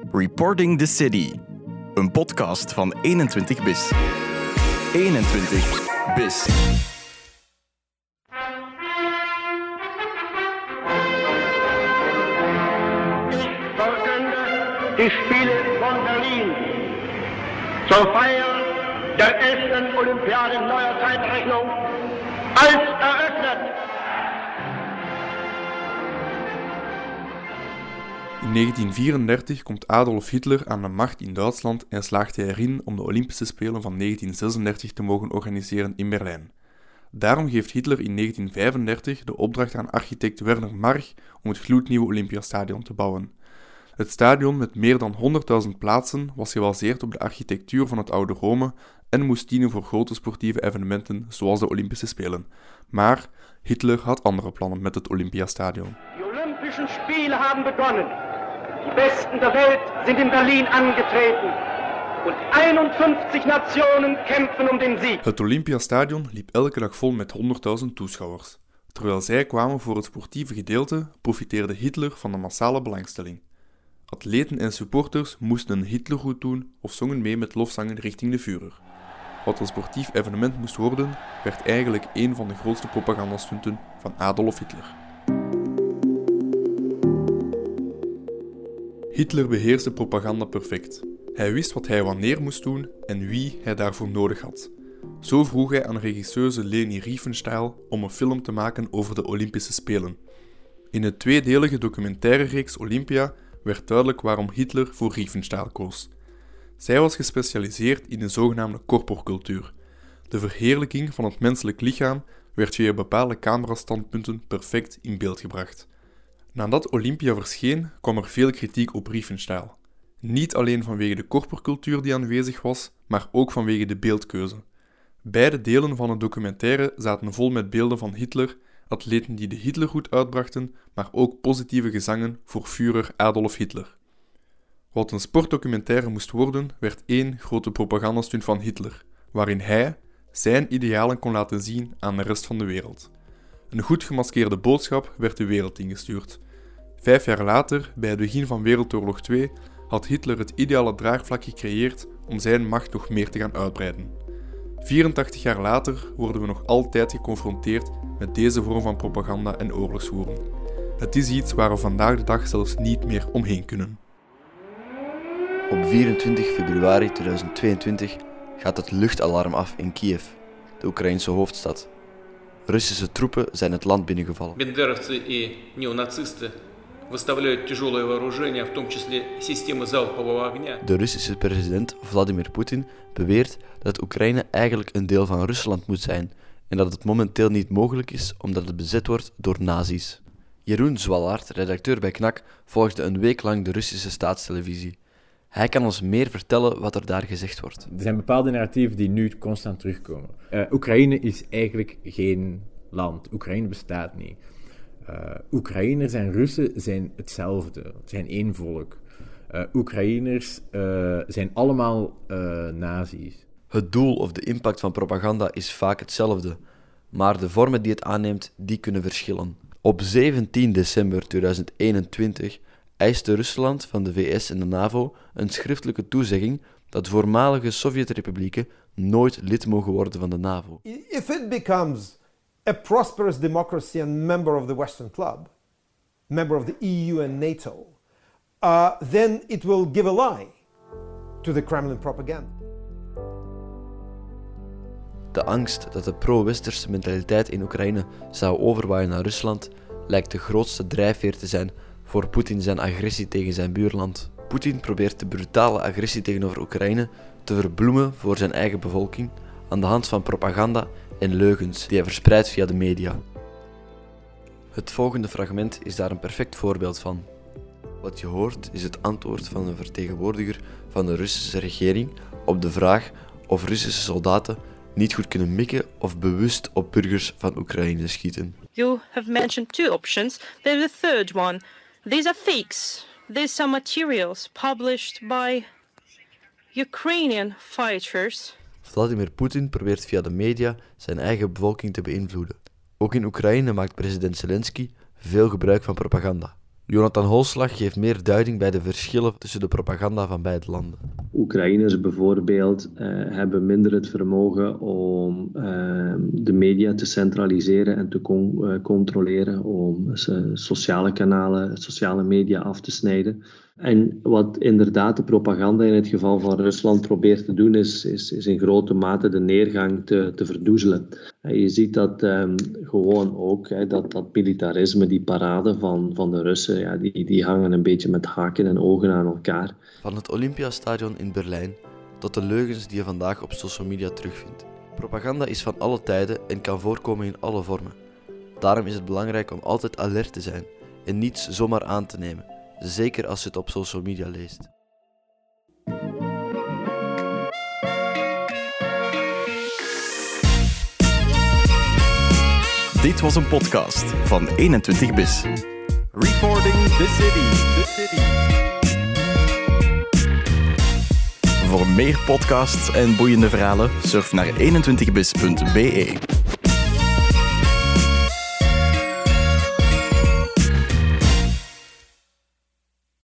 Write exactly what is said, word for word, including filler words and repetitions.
Reporting the City, een podcast van eenentwintig bis. eenentwintig bis. Die Spiele von Berlin zur Feier der elften Olympiade neuer Zeitrechnung als eröffnet. In negentien vierendertig komt Adolf Hitler aan de macht in Duitsland en slaagt hij erin om de Olympische Spelen van negentien zesendertig te mogen organiseren in Berlijn. Daarom geeft Hitler in negentien vijfendertig de opdracht aan architect Werner March om het gloednieuwe Olympiastadion te bouwen. Het stadion met meer dan honderdduizend plaatsen was gebaseerd op de architectuur van het oude Rome en moest dienen voor grote sportieve evenementen zoals de Olympische Spelen. Maar Hitler had andere plannen met het Olympiastadion. De Olympische Spelen hebben begonnen. Die Besten der Welt sind in Berlin angetreten. Und eenenvijftig nationen kämpfen om den Sieg. Het Olympiastadion liep elke dag vol met honderdduizend toeschouwers. Terwijl zij kwamen voor het sportieve gedeelte, profiteerde Hitler van de massale belangstelling. Atleten en supporters moesten een Hitlergroet doen of zongen mee met lofzangen richting de Führer. Wat een sportief evenement moest worden, werd eigenlijk een van de grootste propagandastunten van Adolf Hitler. Hitler beheerste propaganda perfect. Hij wist wat hij wanneer moest doen en wie hij daarvoor nodig had. Zo vroeg hij aan regisseuse Leni Riefenstahl om een film te maken over de Olympische Spelen. In de tweedelige documentaire-reeks Olympia werd duidelijk waarom Hitler voor Riefenstahl koos. Zij was gespecialiseerd in de zogenaamde corporcultuur. De verheerlijking van het menselijk lichaam werd via bepaalde camerastandpunten perfect in beeld gebracht. Nadat Olympia verscheen, kwam er veel kritiek op Riefenstahl. Niet alleen vanwege de corporcultuur die aanwezig was, maar ook vanwege de beeldkeuze. Beide delen van het documentaire zaten vol met beelden van Hitler, atleten die de Hitlergroet uitbrachten, maar ook positieve gezangen voor Führer Adolf Hitler. Wat een sportdocumentaire moest worden, werd één grote propagandastunt van Hitler, waarin hij zijn idealen kon laten zien aan de rest van de wereld. Een goed gemaskeerde boodschap werd de wereld ingestuurd. Vijf jaar later, bij het begin van Wereldoorlog twee, had Hitler het ideale draagvlak gecreëerd om zijn macht nog meer te gaan uitbreiden. vierentachtig jaar later worden we nog altijd geconfronteerd met deze vorm van propaganda en oorlogsvoering. Het is iets waar we vandaag de dag zelfs niet meer omheen kunnen. Op vierentwintig februari tweeduizend tweeëntwintig gaat het luchtalarm af in Kiev, de Oekraïnse hoofdstad. Russische troepen zijn het land binnengevallen. Бендеровцы и неонацисты выставляют тяжелое вооружение, в том числе системы залпового огня. De Russische president Vladimir Poetin beweert dat Oekraïne eigenlijk een deel van Rusland moet zijn en dat het momenteel niet mogelijk is omdat het bezet wordt door nazi's. Jeroen Zwallaert, redacteur bij Knak, volgde een week lang de Russische staatstelevisie. Hij kan ons meer vertellen wat er daar gezegd wordt. Er zijn bepaalde narratieven die nu constant terugkomen. Uh, Oekraïne is eigenlijk geen land. Oekraïne bestaat niet. Uh, Oekraïners en Russen zijn hetzelfde, zijn één volk. Uh, Oekraïners uh, zijn allemaal uh, nazi's. Het doel of de impact van propaganda is vaak hetzelfde, maar de vormen die het aanneemt, die kunnen verschillen. Op zeventien december tweeduizend eenentwintig eiste Rusland van de V S en de NAVO een schriftelijke toezegging dat voormalige Sovjet-republieken nooit lid mogen worden van de NAVO. If it becomes a prosperous democracy and member of the Western Club, member of the E U and NATO, uh, then it will give a lie to the Kremlin propaganda. De angst dat de pro-westerse mentaliteit in Oekraïne zou overwaaien naar Rusland lijkt de grootste drijfveer te zijn voor Poetin zijn agressie tegen zijn buurland. Poetin probeert de brutale agressie tegenover Oekraïne te verbloemen voor zijn eigen bevolking aan de hand van propaganda en leugens die hij verspreidt via de media. Het volgende fragment is daar een perfect voorbeeld van. Wat je hoort is het antwoord van een vertegenwoordiger van de Russische regering op de vraag of Russische soldaten niet goed kunnen mikken of bewust op burgers van Oekraïne schieten. You have mentioned two options. There's a third one. These are fakes. These some materials published by Ukrainian fighters. Vladimir Poetin probeert via de media zijn eigen bevolking te beïnvloeden. Ook in Oekraïne maakt president Zelensky veel gebruik van propaganda. Jonathan Holslag geeft meer duiding bij de verschillen tussen de propaganda van beide landen. Oekraïners bijvoorbeeld uh, hebben minder het vermogen om uh, de media te centraliseren en te con- uh, controleren, om uh, sociale kanalen, sociale media af te snijden. En wat inderdaad de propaganda in het geval van Rusland probeert te doen, is, is, is in grote mate de neergang te, te verdoezelen. En je ziet dat um, gewoon ook, hè, dat, dat militarisme, die parade van, van de Russen, ja, die, die hangen een beetje met haken en ogen aan elkaar. Van het Olympiastadion in Berlijn tot de leugens die je vandaag op social media terugvindt. Propaganda is van alle tijden en kan voorkomen in alle vormen. Daarom is het belangrijk om altijd alert te zijn en niets zomaar aan te nemen. Zeker als je het op social media leest. Dit was een podcast van eenentwintig bis. Reporting the city. The city. Voor meer podcasts en boeiende verhalen surf naar eenentwintig bis punt be.